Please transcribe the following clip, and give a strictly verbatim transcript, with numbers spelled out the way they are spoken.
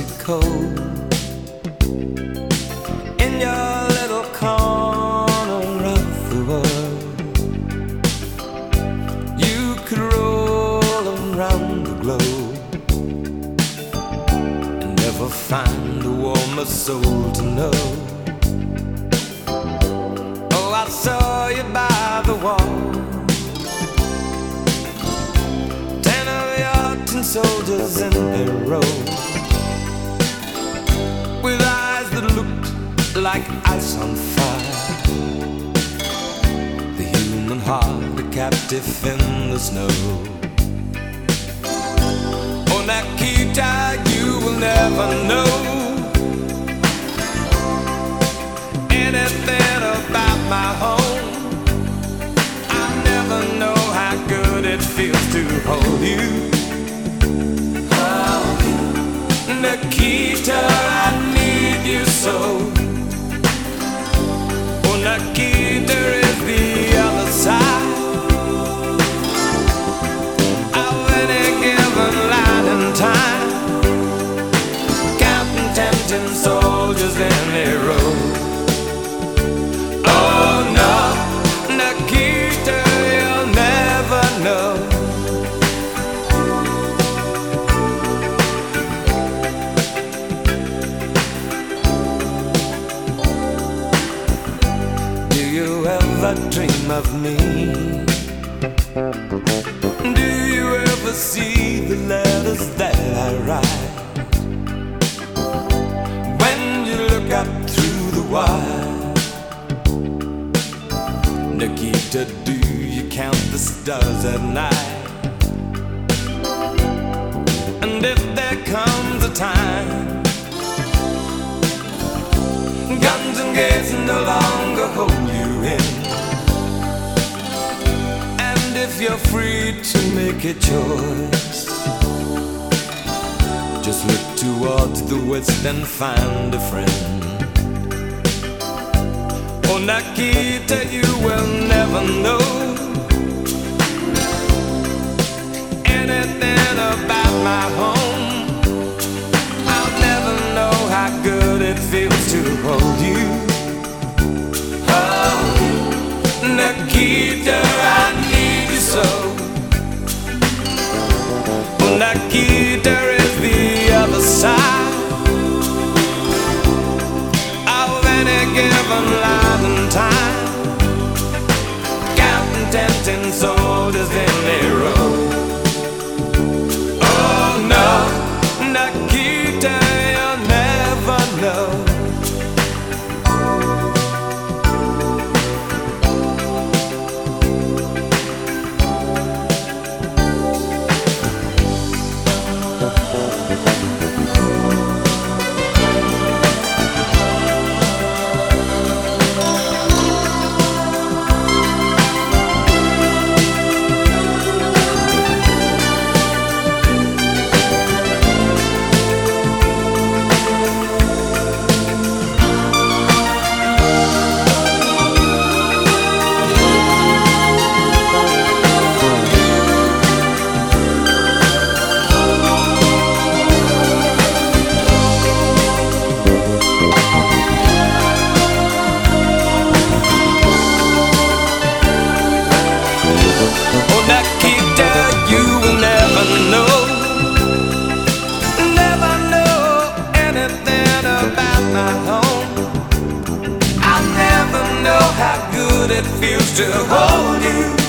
Mexico. In your little corner of the world, you could roll around the globe and never find a warmer soul to know. Oh, I saw you by the wall, ten of your tin soldiers in a row, with eyes that looked like ice on fire, the human heart a captive in the snow. Oh, Nikita, you will never know anything about my home. I'll never know how good it feels to hold you. Oh, Nikita, I need you so. Oh, Nikita is the other side of any given light and time, counting tempting soldiers in a row. Oh no, Nikita, you'll never know. Do you ever dream of me? Do you ever see the letters that I write? When you look up through the wire, Nikita, do you count the stars at night? And if there comes a time guns and gates no longer hold you in, and if you're free to make a choice, just look towards the west and find a friend. Oh, Nikita, you will never know anything about my home. I'll never know how good it feels to hold you. Oh, Nikita, I need you so. Oh, Nikita is the other side of any given life and time, counting tempting soldiers in a row. Oh no, Nikita, you'll never know. It feels to hold you.